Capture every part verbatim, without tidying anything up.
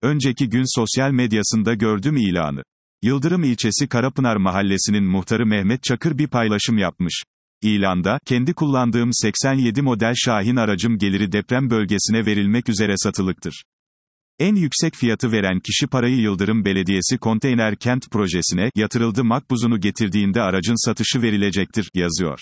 Önceki gün sosyal medyasında gördüm ilanı. Yıldırım ilçesi Karapınar mahallesinin muhtarı Mehmet Çakır bir paylaşım yapmış. İlanda, kendi kullandığım seksen yedi model Şahin aracım geliri deprem bölgesine verilmek üzere satılıktır. En yüksek fiyatı veren kişi parayı Yıldırım Belediyesi Konteyner Kent projesine yatırıldı makbuzunu getirdiğinde aracın satışı verilecektir, yazıyor.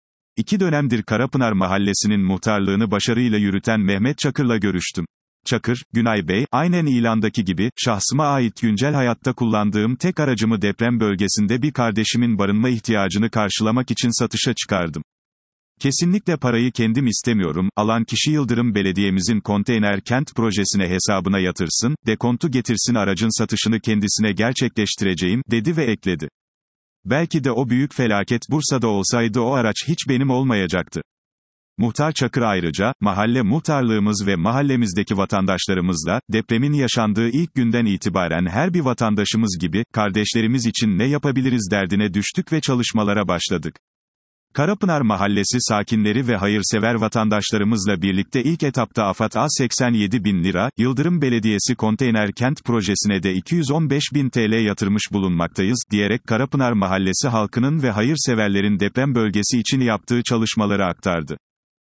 İki dönemdir Karapınar mahallesinin muhtarlığını başarıyla yürüten Mehmet Çakır'la görüştüm. Çakır, Günay Bey, aynen ilandaki gibi, şahsıma ait güncel hayatta kullandığım tek aracımı deprem bölgesinde bir kardeşimin barınma ihtiyacını karşılamak için satışa çıkardım. Kesinlikle parayı kendim istemiyorum, alan kişi Yıldırım Belediye'mizin konteyner kent projesine hesabına yatırsın, dekontu getirsin aracın satışını kendisine gerçekleştireceğim, dedi ve ekledi. Belki de o büyük felaket Bursa'da olsaydı o araç hiç benim olmayacaktı. Muhtar Çakır ayrıca, mahalle muhtarlığımız ve mahallemizdeki vatandaşlarımızla, depremin yaşandığı ilk günden itibaren her bir vatandaşımız gibi, kardeşlerimiz için ne yapabiliriz derdine düştük ve çalışmalara başladık. Karapınar Mahallesi sakinleri ve hayırsever vatandaşlarımızla birlikte ilk etapta AFAD'a seksen yedi bin lira, Yıldırım Belediyesi Konteyner Kent projesine de iki yüz on beş bin TL yatırmış bulunmaktayız, diyerek Karapınar Mahallesi halkının ve hayırseverlerin deprem bölgesi için yaptığı çalışmaları aktardı.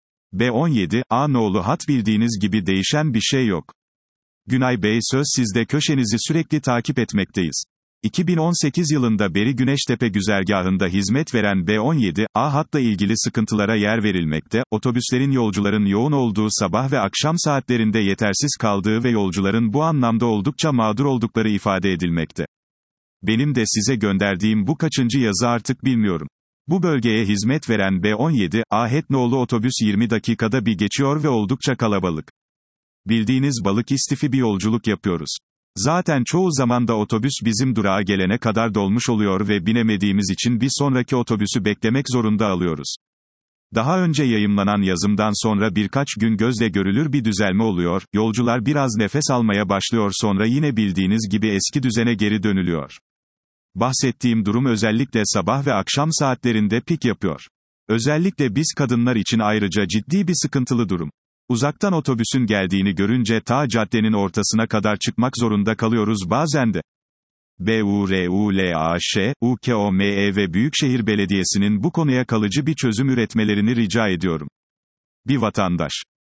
B on yedi, A nolu hat bildiğiniz gibi değişen bir şey yok. Günay Bey söz sizde köşenizi sürekli takip etmekteyiz. iki bin on sekiz yılında beri Güneştepe güzergahında hizmet veren B on yedi, A hatla ilgili sıkıntılara yer verilmekte, otobüslerin yolcuların yoğun olduğu sabah ve akşam saatlerinde yetersiz kaldığı ve yolcuların bu anlamda oldukça mağdur oldukları ifade edilmekte. Benim de size gönderdiğim bu kaçıncı yazı artık bilmiyorum. Bu bölgeye hizmet veren B on yedi, A hat nolu otobüs yirmi dakikada bir geçiyor ve oldukça kalabalık. Bildiğiniz balık istifi bir yolculuk yapıyoruz. Zaten çoğu zaman da otobüs bizim durağa gelene kadar dolmuş oluyor ve binemediğimiz için bir sonraki otobüsü beklemek zorunda alıyoruz. Daha önce yayımlanan yazımdan sonra birkaç gün gözle görülür bir düzelme oluyor, yolcular biraz nefes almaya başlıyor sonra yine bildiğiniz gibi eski düzene geri dönülüyor. Bahsettiğim durum özellikle sabah ve akşam saatlerinde pik yapıyor. Özellikle biz kadınlar için ayrıca ciddi bir sıkıntılı durum. Uzaktan otobüsün geldiğini görünce ta caddenin ortasına kadar çıkmak zorunda kalıyoruz bazen de. B U R U L A Ş, U K O M E ve Büyükşehir Belediyesi'nin bu konuya kalıcı bir çözüm üretmelerini rica ediyorum. Bir vatandaş.